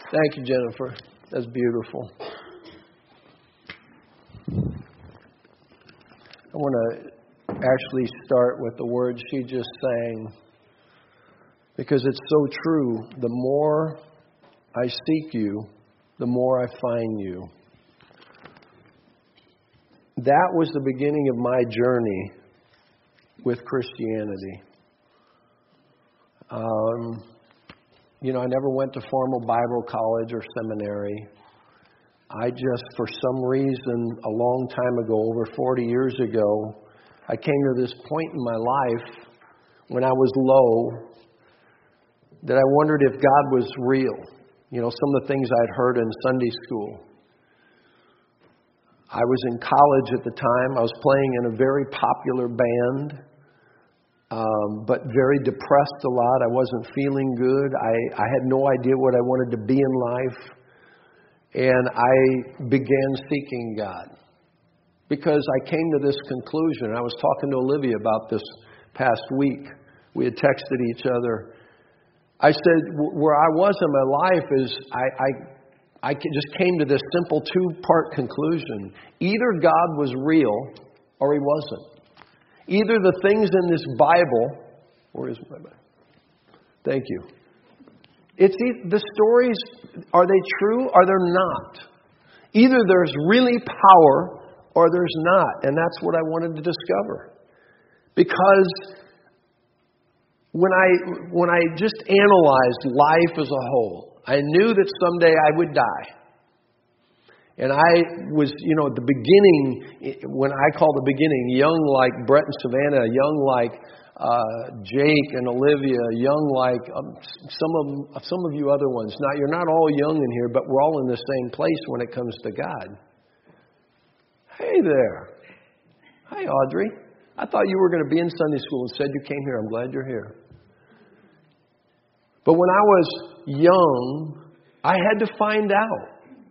Thank you, Jennifer. That's beautiful. I want to actually start with the words she just sang, because it's so true. The more I seek you, the more I find you. That was the beginning of my journey with Christianity. I never went to formal Bible college or seminary. I just, for some reason, a long time ago, over 40 years ago, I came to this point in my life when I was low that I wondered if God was real. Some of the things I'd heard in Sunday school. I was in college at the time. I was playing in a very popular band, but very depressed a lot. I wasn't feeling good. I had no idea what I wanted to be in life. And I began seeking God because I came to this conclusion. I was talking to Olivia about this past week. We had texted each other. I said, where I was in my life is I just came to this simple two-part conclusion. Either God was real or He wasn't. Either the things in this Bible, where is my Bible? Thank you. The stories, are they true or they're not? Either there's really power or there's not. And that's what I wanted to discover. Because when I just analyzed life as a whole, I knew that someday I would die. And I was, at the beginning, when I call the beginning, young like Brett and Savannah, young like Jake and Olivia, young like some of you other ones. Now, you're not all young in here, but we're all in the same place when it comes to God. Hey there. Hi, Audrey. I thought you were going to be in Sunday school. Instead, you came here. I'm glad you're here. But when I was young, I had to find out.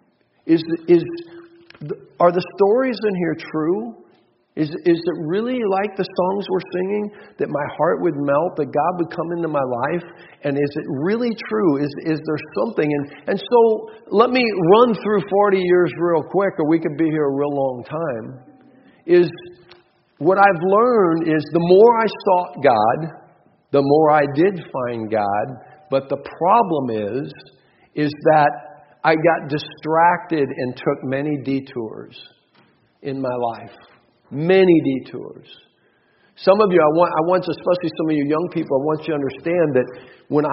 Are the stories in here true? Is it really like the songs we're singing, that my heart would melt, that God would come into my life? And is it really true? Is there something? And so let me run through 40 years real quick, or we could be here a real long time. Is what I've learned is the more I sought God, the more I did find God. But the problem is that I got distracted and took many detours in my life. Many detours. Some of you, I want, especially some of you young people, I want you to understand that when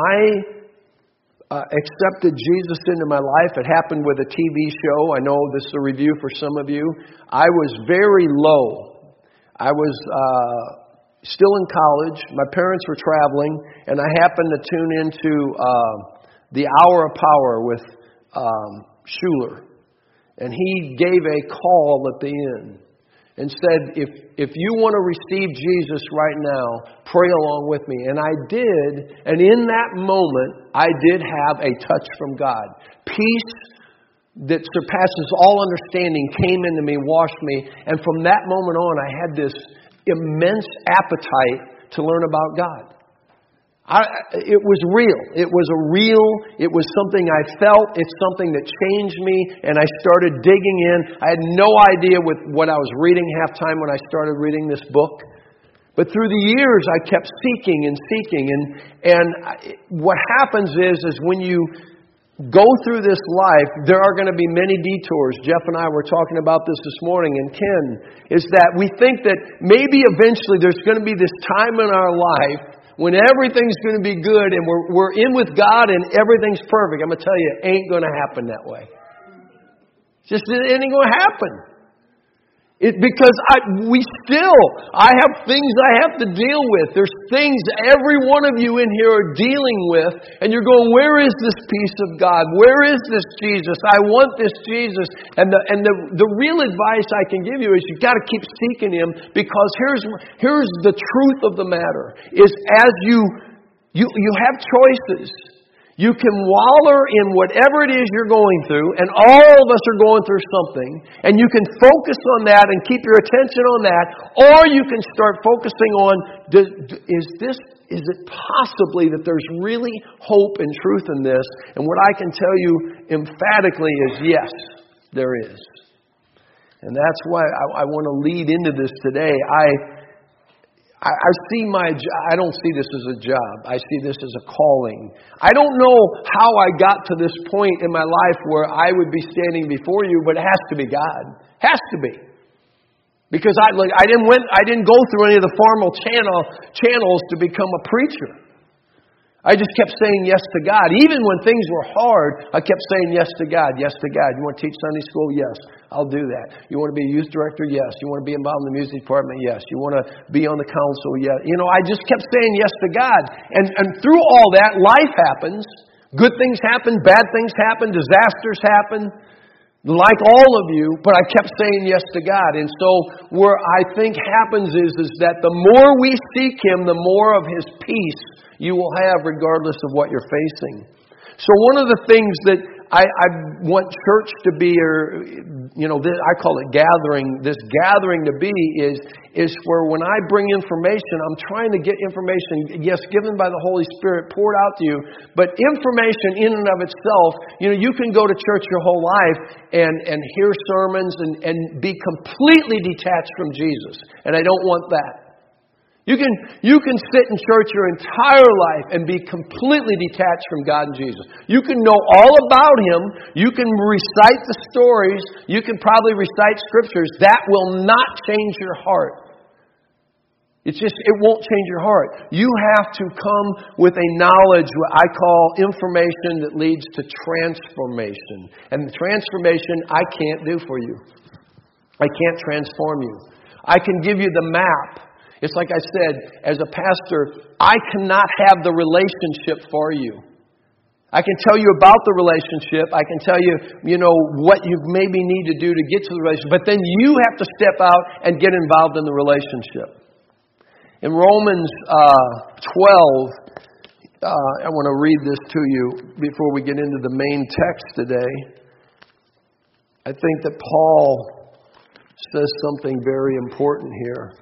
I accepted Jesus into my life, it happened with a TV show. I know this is a review for some of you. I was very low. I was still in college. My parents were traveling, and I happened to tune into the Hour of Power with Schuler. And he gave a call at the end and said, if you want to receive Jesus right now, pray along with me. And I did. And in that moment, I did have a touch from God. Peace that surpasses all understanding came into me, washed me. And from that moment on, I had this immense appetite to learn about God. It was real. It was something I felt. It's something that changed me, and I started digging in. I had no idea with what I was reading half time when I started reading this book. But through the years, I kept seeking and seeking. And what happens is when you go through this life, there are going to be many detours. Jeff and I were talking about this morning, and Ken, is that we think that maybe eventually there's going to be this time in our life when everything's going to be good and we're in with God and everything's perfect. I'm going to tell you, it ain't going to happen that way. It ain't going to happen. Because I have things I have to deal with. There's things every one of you in here are dealing with. And you're going, where is this peace of God? Where is this Jesus? I want this Jesus. And the real advice I can give you is you've got to keep seeking Him, because here's the truth of the matter. Is as you have choices. You can waller in whatever it is you're going through, and all of us are going through something, and you can focus on that and keep your attention on that, or you can start focusing on, is it possibly that there's really hope and truth in this? And what I can tell you emphatically is yes, there is. And that's why I want to lead into this today. I don't see this as a job. I see this as a calling. I don't know how I got to this point in my life where I would be standing before you, but it has to be God. Has to be. Because I didn't go through any of the formal channels to become a preacher. I just kept saying yes to God. Even when things were hard, I kept saying yes to God, yes to God. You want to teach Sunday school? Yes, I'll do that. You want to be a youth director? Yes. You want to be involved in the music department? Yes. You want to be on the council? Yes. I just kept saying yes to God. And through all that, life happens. Good things happen, bad things happen, disasters happen. Like all of you, but I kept saying yes to God. And so where I think happens is that the more we seek Him, the more of His peace you will have regardless of what you're facing. So one of the things that I want church to be, I call it gathering, this gathering to be is where when I bring information, I'm trying to get information, yes, given by the Holy Spirit, poured out to you, but information in and of itself, you can go to church your whole life and hear sermons and be completely detached from Jesus. And I don't want that. You can sit in church your entire life and be completely detached from God and Jesus. You can know all about Him. You can recite the stories. You can probably recite scriptures. That will not change your heart. It won't change your heart. You have to come with a knowledge, what I call information that leads to transformation. And the transformation I can't do for you. I can't transform you. I can give you the map. It's like I said, as a pastor, I cannot have the relationship for you. I can tell you about the relationship. I can tell you, what you maybe need to do to get to the relationship. But then you have to step out and get involved in the relationship. In Romans 12, I want to read this to you before we get into the main text today. I think that Paul says something very important here.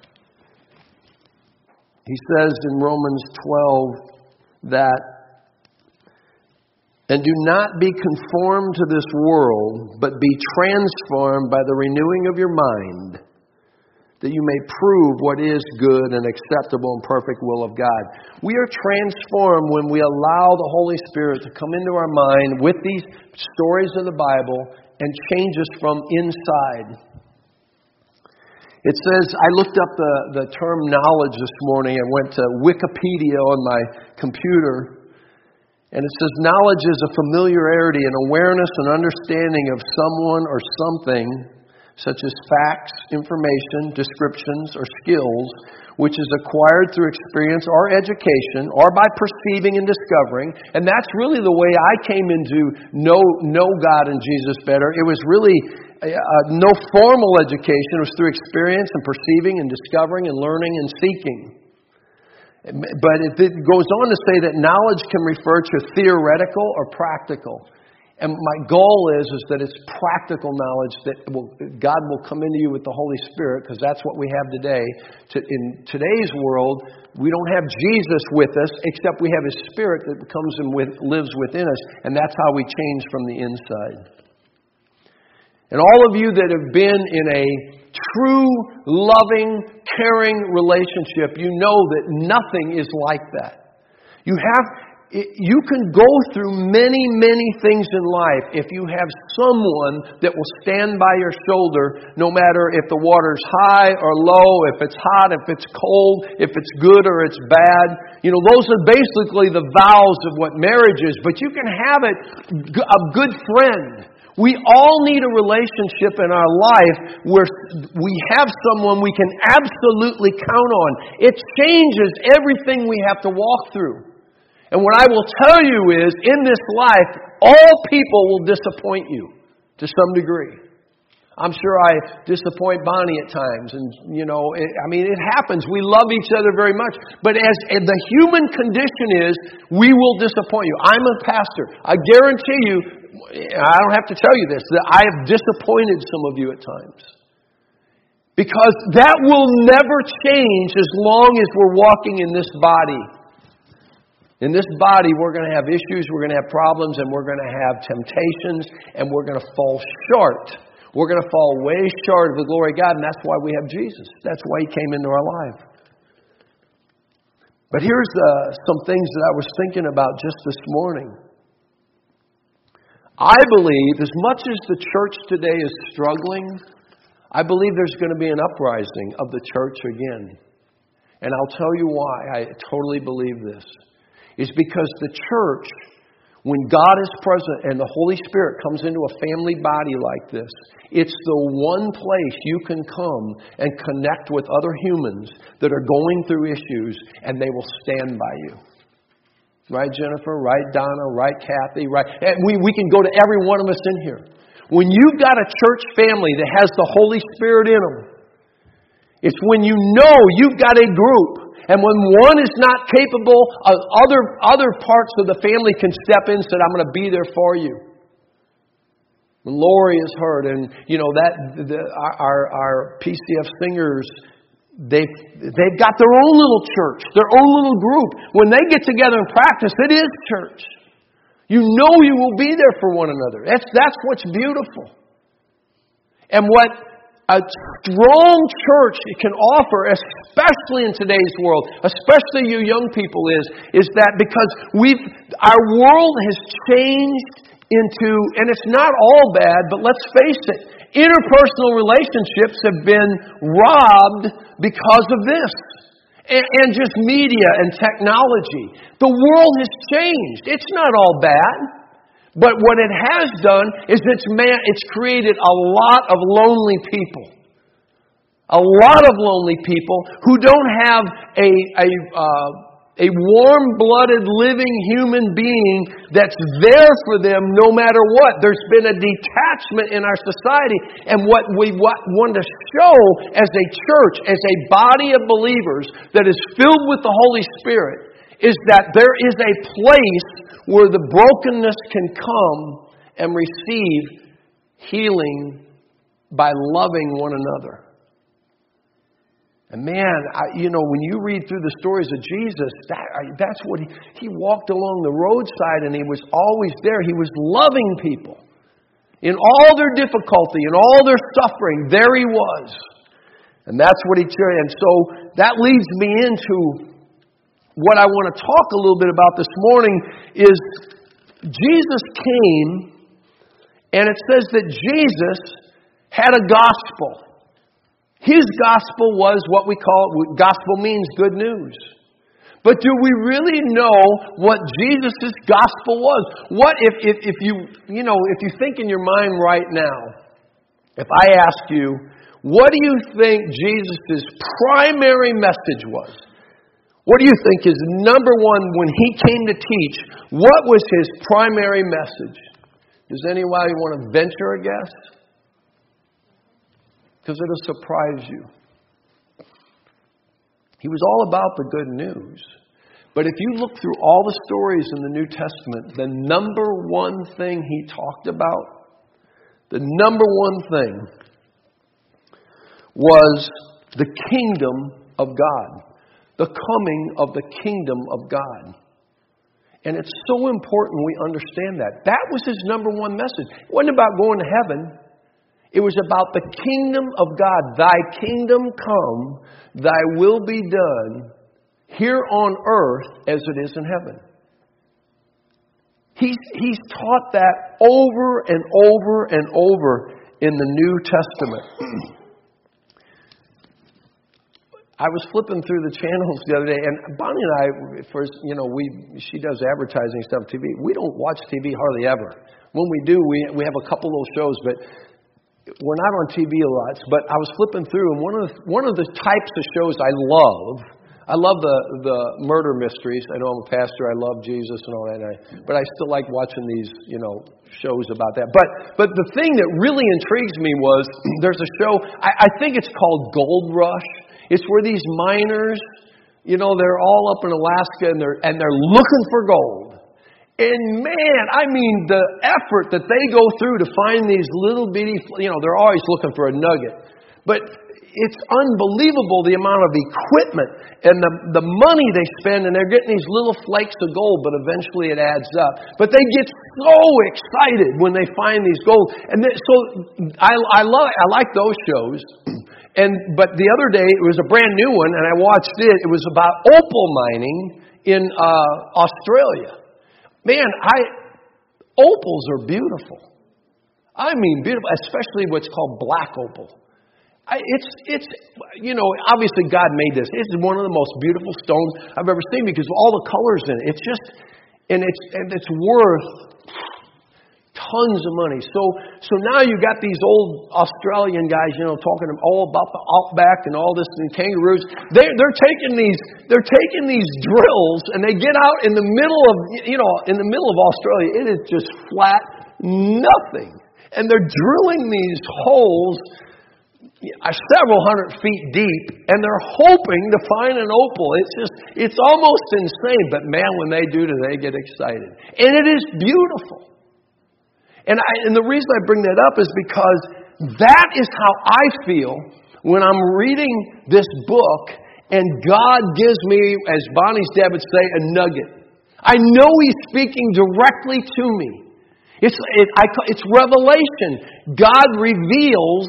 He says in Romans 12 that, "And do not be conformed to this world, but be transformed by the renewing of your mind, that you may prove what is good and acceptable and perfect will of God." We are transformed when we allow the Holy Spirit to come into our mind with these stories of the Bible and change us from inside. It says, I looked up the term knowledge this morning. I went to Wikipedia on my computer. And it says, knowledge is a familiarity, an awareness and understanding of someone or something, such as facts, information, descriptions, or skills, which is acquired through experience or education, or by perceiving and discovering. And that's really the way I came into know God and Jesus better. It was really no formal education. It was through experience and perceiving and discovering and learning and seeking. But it goes on to say that knowledge can refer to theoretical or practical. And my goal is that it's practical knowledge that God will come into you with the Holy Spirit, because that's what we have today. In today's world, we don't have Jesus with us, except we have His Spirit that comes and lives within us. And that's how we change from the inside. And all of you that have been in a true, loving, caring relationship, you know that nothing is like that. You can go through many, many things in life if you have someone that will stand by your shoulder, no matter if the water's high or low, if it's hot, if it's cold, if it's good or it's bad. Those are basically the vows of what marriage is. But you can have a good friend. We all need a relationship in our life where we have someone we can absolutely count on. It changes everything we have to walk through. And what I will tell you is, in this life, all people will disappoint you to some degree. I'm sure I disappoint Bonnie at times. And, it happens. We love each other very much. But as the human condition is, we will disappoint you. I'm a pastor. I guarantee you, I don't have to tell you this, that I have disappointed some of you at times. Because that will never change as long as we're walking in this body. In this body, we're going to have issues, we're going to have problems, and we're going to have temptations, and we're going to fall short. We're going to fall way short of the glory of God, and that's why we have Jesus. That's why He came into our life. But here's some things that I was thinking about just this morning. I believe, as much as the church today is struggling, I believe there's going to be an uprising of the church again. And I'll tell you why I totally believe this. It's because the church, when God is present and the Holy Spirit comes into a family body like this, it's the one place you can come and connect with other humans that are going through issues, and they will stand by you. Right, Jennifer? Right, Donna? Right, Kathy? Right? And we can go to every one of us in here. When you've got a church family that has the Holy Spirit in them, it's when you know you've got a group. And when one is not capable, other parts of the family can step in and say, I'm going to be there for you. When Lori is hurt, and our PCF singers, they've got their own little church, their own little group. When they get together and practice, it is church. You know you will be there for one another. That's what's beautiful. And what a strong church can offer, especially in today's world, especially you young people, is that because our world has changed into, and it's not all bad, but let's face it, interpersonal relationships have been robbed because of this. And just media and technology. The world has changed. It's not all bad. But what it has done is it's created a lot of lonely people. A lot of lonely people who don't have a warm-blooded, living human being that's there for them no matter what. There's been a detachment in our society. And what we want to show as a church, as a body of believers that is filled with the Holy Spirit, is that there is a place where the brokenness can come and receive healing by loving one another. And man, when you read through the stories of Jesus, that's what he walked along the roadside, and He was always there. He was loving people. In all their difficulty, in all their suffering, there He was. And that's what He shared. And so that leads me into what I want to talk a little bit about this morning is Jesus came, and it says that Jesus had a gospel. His gospel was what gospel means good news. But do we really know what Jesus' gospel was? What if you think in your mind right now, if I ask you, what do you think Jesus' primary message was? What do you think is number one when He came to teach? What was His primary message? Does anybody want to venture a guess? Because it'll surprise you. He was all about the good news. But if you look through all the stories in the New Testament, the number one thing He talked about, the number one thing was the kingdom of God. The coming of the kingdom of God. And it's so important we understand that. That was His number one message. It wasn't about going to heaven. It was about the kingdom of God. Thy kingdom come, Thy will be done here on earth as it is in heaven. He's taught that over and over and over in the New Testament. I was flipping through the channels the other day, and Bonnie and I, she does advertising stuff on TV. We don't watch TV hardly ever. When we do, we have a couple little shows, but we're not on TV a lot. But I was flipping through, and one of the types of shows I love I love the murder mysteries. I know I'm a pastor. I love Jesus and all that. But I still like watching these, shows about that. But the thing that really intrigues me was there's a show, I think it's called Gold Rush. It's where these miners, they're all up in Alaska and they're looking for gold. And man, I mean, the effort that they go through to find these little bitty, they're always looking for a nugget. But it's unbelievable the amount of equipment and the money they spend, and they're getting these little flakes of gold, but eventually it adds up. But they get so excited when they find these gold. And so I like those shows. But the other day, it was a brand new one, and I watched it. It was about opal mining in Australia. Man, opals are beautiful. I mean, beautiful, especially what's called black opal. It's obviously God made this. It's one of the most beautiful stones I've ever seen because of all the colors in it. It's just, and it's worth tons of money. So now you got these old Australian guys, talking all about the outback and all this and kangaroos. They're taking these drills and they get out in the middle of Australia. It is just flat nothing, and they're drilling these holes several hundred feet deep, and they're hoping to find an opal. It's almost insane. But man, when they do, they get excited, and it is beautiful. And the reason I bring that up is because that is how I feel when I'm reading this book, and God gives me, as Bonnie's dad would say, a nugget. I know He's speaking directly to me. It's revelation. God reveals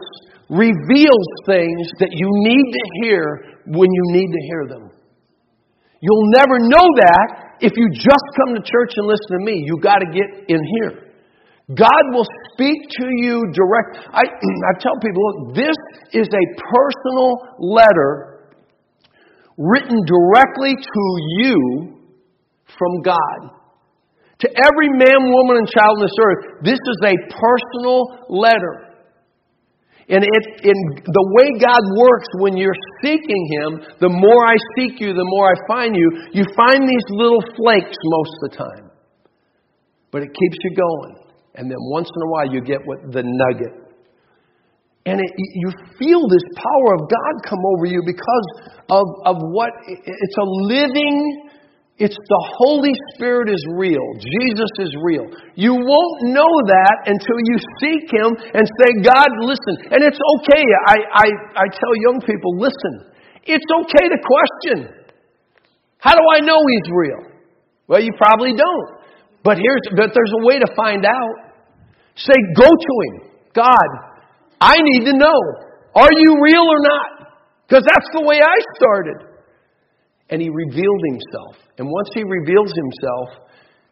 things that you need to hear when you need to hear them. You'll never know that if you just come to church and listen to me. You got to get in here. God will speak to you direct. I tell people, look, this is a personal letter written directly to you from God. To every man, woman, and child on this earth, this is a personal letter. And the way God works when you're seeking Him, the more I seek you, the more I find you. You find these little flakes most of the time. But it keeps you going. And then once in a while you get the nugget. And you feel this power of God come over you because of what, it's a living, it's the Holy Spirit is real. Jesus is real. You won't know that until you seek Him and say, God, listen. And it's okay. I tell young people, listen. It's okay to question. How do I know He's real? Well, you probably don't. But there's a way to find out. Say, go to Him. God, I need to know. Are you real or not? Because that's the way I started. And He revealed Himself. And once He reveals Himself,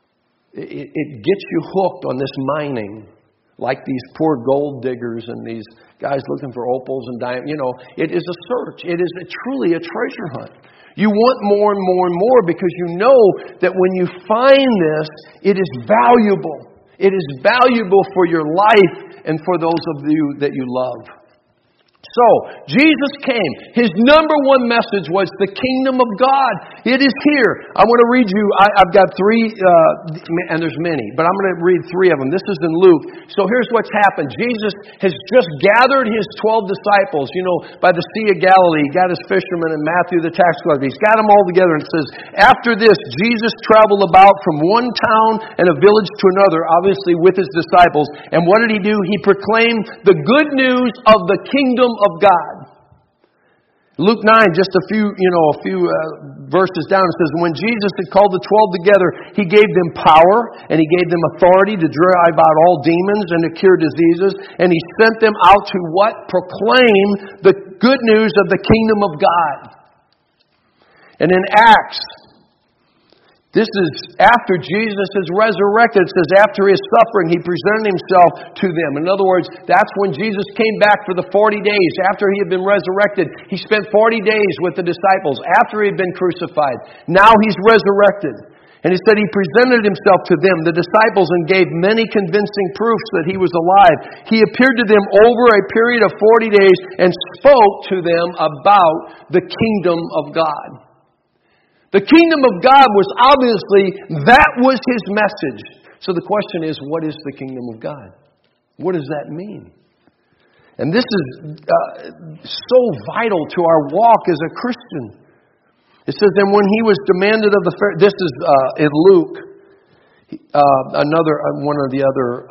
it gets you hooked on this mining. Like these poor gold diggers and these guys looking for opals and diamonds. It is a search. It is truly a treasure hunt. You want more and more and more because you know that when you find this, it is valuable. It is valuable for your life and for those of you that you love. So, Jesus came. His number one message was the kingdom of God. It is here. I want to read you, I've got three, and there's many, but I'm going to read three of them. This is in Luke. So here's what's happened. Jesus has just gathered His 12 disciples, by the Sea of Galilee. He got His fishermen and Matthew the tax collector. He's got them all together, and it says, after this, Jesus traveled about from one town and a village to another, obviously with His disciples. And what did He do? He proclaimed the good news of the kingdom of God. Luke 9, just a few verses down, it says, when Jesus had called the 12 together, He gave them power, and He gave them authority to drive out all demons and to cure diseases, and He sent them out to what? Proclaim the good news of the kingdom of God. And in Acts, this is after Jesus is resurrected. It says after His suffering, He presented Himself to them. In other words, that's when Jesus came back for the 40 days. After He had been resurrected, He spent 40 days with the disciples after He had been crucified. Now He's resurrected. And He said He presented Himself to them, the disciples, and gave many convincing proofs that He was alive. He appeared to them over a period of 40 days and spoke to them about the kingdom of God. The kingdom of God was obviously, that was his message. So the question is, what is the kingdom of God? What does that mean? And this is so vital to our walk as a Christian. It says, and when he was demanded of the Pharisees, this is in Luke, one of the other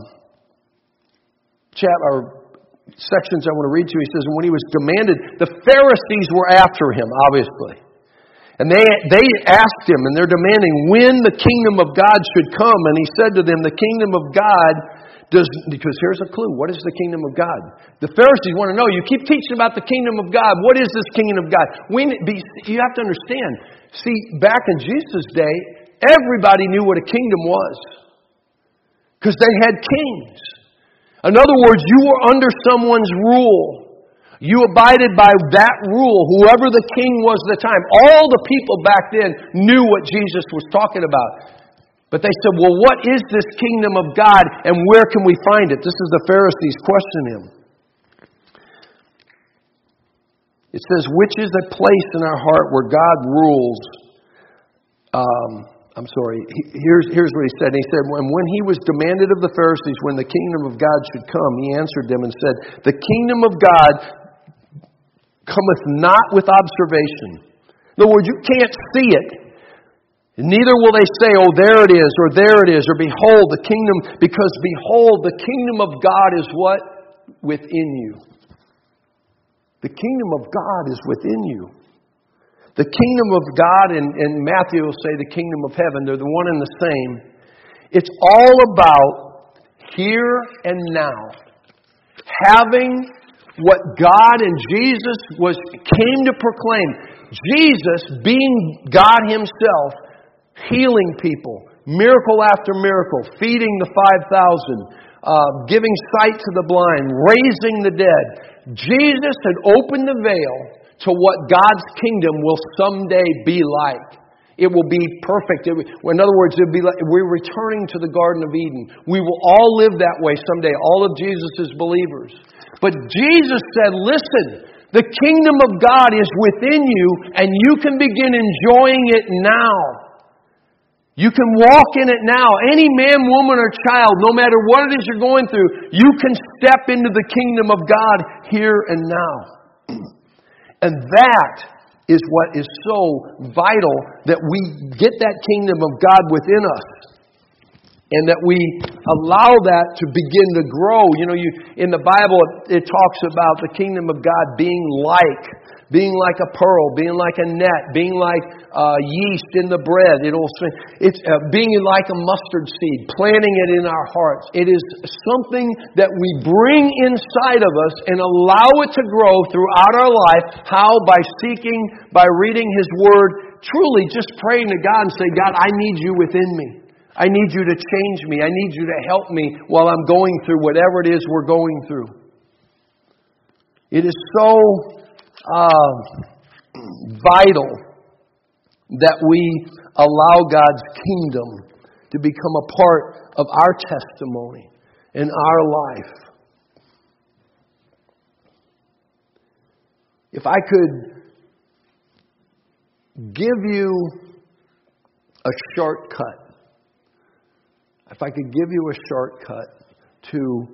sections I want to read to you. He says, and when he was demanded, the Pharisees were after him, obviously. And they asked him, and they're demanding when the kingdom of God should come. And he said to them, the kingdom of God because here's a clue. What is the kingdom of God? The Pharisees want to know. You keep teaching about the kingdom of God. What is this kingdom of God? You have to understand. See, back in Jesus' day, everybody knew what a kingdom was. Because they had kings. In other words, you were under someone's rule. You abided by that rule, whoever the king was at the time. All the people back then knew what Jesus was talking about. But they said, well, what is this kingdom of God and where can we find it? This is the Pharisees questioning him. It says, which is a place in our heart where God rules. Here's what he said. He said, when he was demanded of the Pharisees when the kingdom of God should come, he answered them and said, the kingdom of God cometh not with observation. In other words, you can't see it. Neither will they say, oh, there it is, or there it is, or behold, the kingdom, because behold, the kingdom of God is what? Within you. The kingdom of God is within you. The kingdom of God, and Matthew will say the kingdom of heaven, they're the one and the same. It's all about here and now. Having what God and Jesus came to proclaim. Jesus, being God himself, healing people, miracle after miracle, feeding the 5,000, giving sight to the blind, raising the dead. Jesus had opened the veil to what God's kingdom will someday be like. It will be perfect. In other words, it will be like we're returning to the Garden of Eden. We will all live that way someday, all of Jesus' believers. But Jesus said, listen, the kingdom of God is within you and you can begin enjoying it now. You can walk in it now. Any man, woman, or child, no matter what it is you're going through, you can step into the kingdom of God here and now. And that is what is so vital, that we get that kingdom of God within us. And that we allow that to begin to grow. In the Bible, it talks about the kingdom of God being like a pearl, being like a net, being like yeast in the bread. It's being like a mustard seed, planting it in our hearts. It is something that we bring inside of us and allow it to grow throughout our life. How? By seeking, by reading His Word, truly just praying to God and say, God, I need you within me. I need you to change me. I need you to help me while I'm going through whatever it is we're going through. It is so vital that we allow God's kingdom to become a part of our testimony in our life. If I could give you a shortcut, if I could give you a shortcut to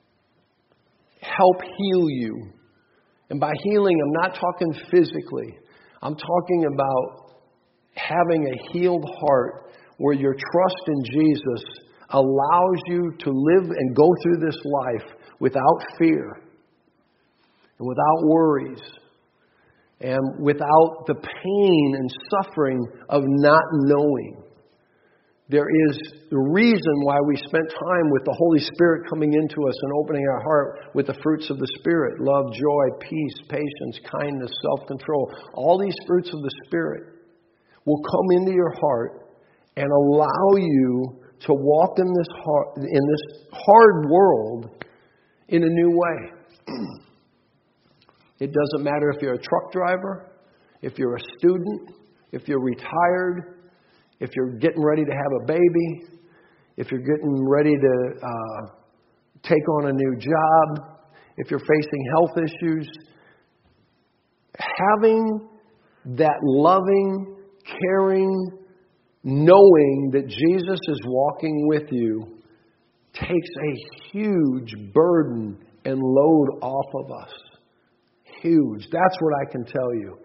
help heal you, and by healing, I'm not talking physically. I'm talking about having a healed heart where your trust in Jesus allows you to live and go through this life without fear and without worries and without the pain and suffering of not knowing. There is the reason why we spent time with the Holy Spirit coming into us and opening our heart with the fruits of the Spirit. Love, joy, peace, patience, kindness, self-control. All these fruits of the Spirit will come into your heart and allow you to walk in this hard world in a new way. It doesn't matter if you're a truck driver, if you're a student, if you're retired, if you're getting ready to have a baby, if you're getting ready to take on a new job, if you're facing health issues, having that loving, caring, knowing that Jesus is walking with you takes a huge burden and load off of us. Huge. That's what I can tell you.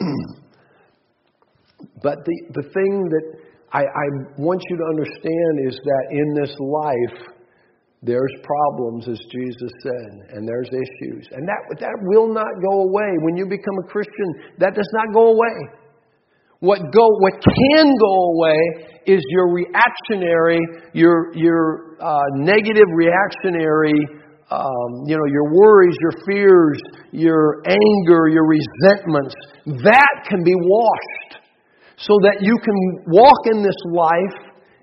But the thing that I want you to understand is that in this life, there's problems, as Jesus said, and there's issues. And that will not go away. When you become a Christian, that does not go away. What can go away is your reactionary, your negative reactionary, your worries, your fears, your anger, your resentments. That can be washed so that you can walk in this life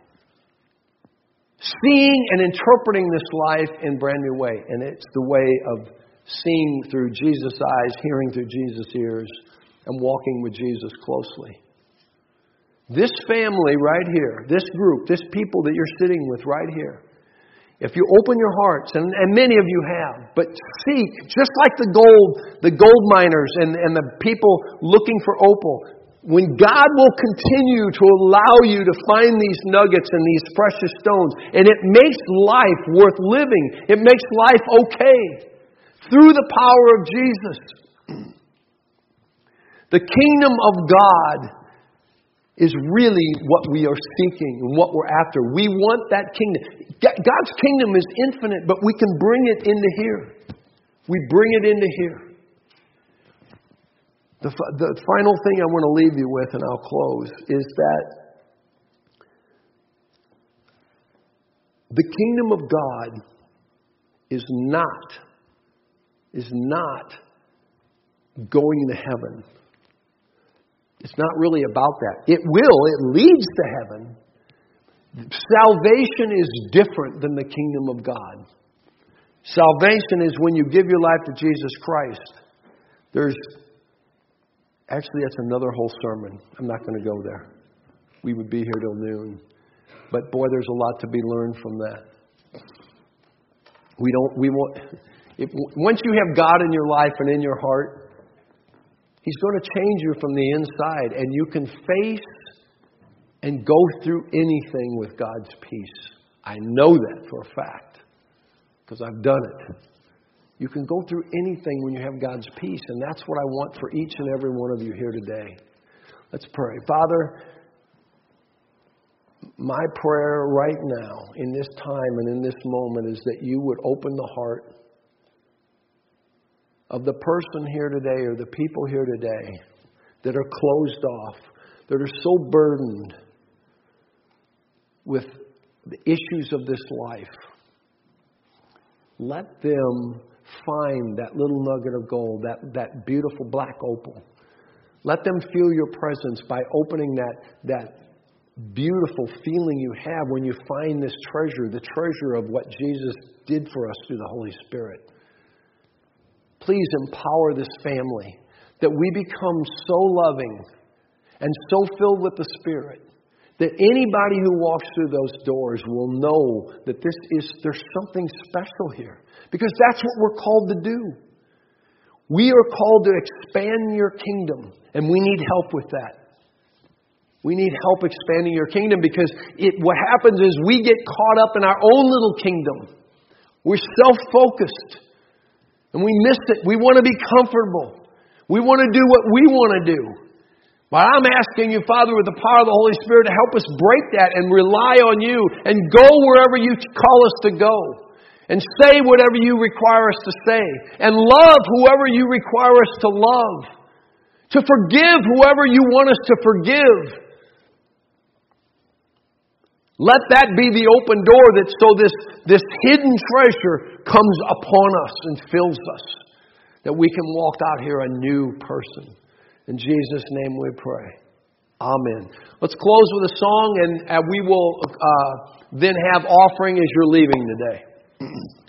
seeing and interpreting this life in a brand new way. And it's the way of seeing through Jesus' eyes, hearing through Jesus' ears, and walking with Jesus closely. This family right here, this group, this people that you're sitting with right here, if you open your hearts, and many of you have, but seek, just like the gold miners and the people looking for opal, when God will continue to allow you to find these nuggets and these precious stones, and it makes life worth living, it makes life okay, through the power of Jesus. The kingdom of God is really what we are seeking and what we're after. We want that kingdom. God's kingdom is infinite, but we can bring it into here. We bring it into here. The final thing I want to leave you with, and I'll close, is that the kingdom of God is not going to heaven. It's not really about that. It leads to heaven. Salvation is different than the kingdom of God. Salvation is when you give your life to Jesus Christ. Actually, that's another whole sermon. I'm not going to go there. We would be here till noon. But boy, there's a lot to be learned from that. Once you have God in your life and in your heart, He's going to change you from the inside, and you can face and go through anything with God's peace. I know that for a fact, because I've done it. You can go through anything when you have God's peace, and that's what I want for each and every one of you here today. Let's pray. Father, my prayer right now, in this time and in this moment, is that you would open the heart of the person here today or the people here today that are closed off, that are so burdened with the issues of this life. Let them find that little nugget of gold, that beautiful black opal. Let them feel your presence by opening that beautiful feeling you have when you find this treasure, the treasure of what Jesus did for us through the Holy Spirit. Please empower this family that we become so loving and so filled with the Spirit that anybody who walks through those doors will know that there's something special here. Because that's what we're called to do. We are called to expand your kingdom, and we need help with that. We need help expanding your kingdom because what happens is we get caught up in our own little kingdom. We're self-focused. And we miss it. We want to be comfortable. We want to do what we want to do. But I'm asking you, Father, with the power of the Holy Spirit, to help us break that and rely on you and go wherever you call us to go. And say whatever you require us to say. And love whoever you require us to love. To forgive whoever you want us to forgive. Let that be the open door that so this hidden treasure comes upon us and fills us. That we can walk out here a new person. In Jesus' name we pray. Amen. Let's close with a song, and we will then have offering as you're leaving today.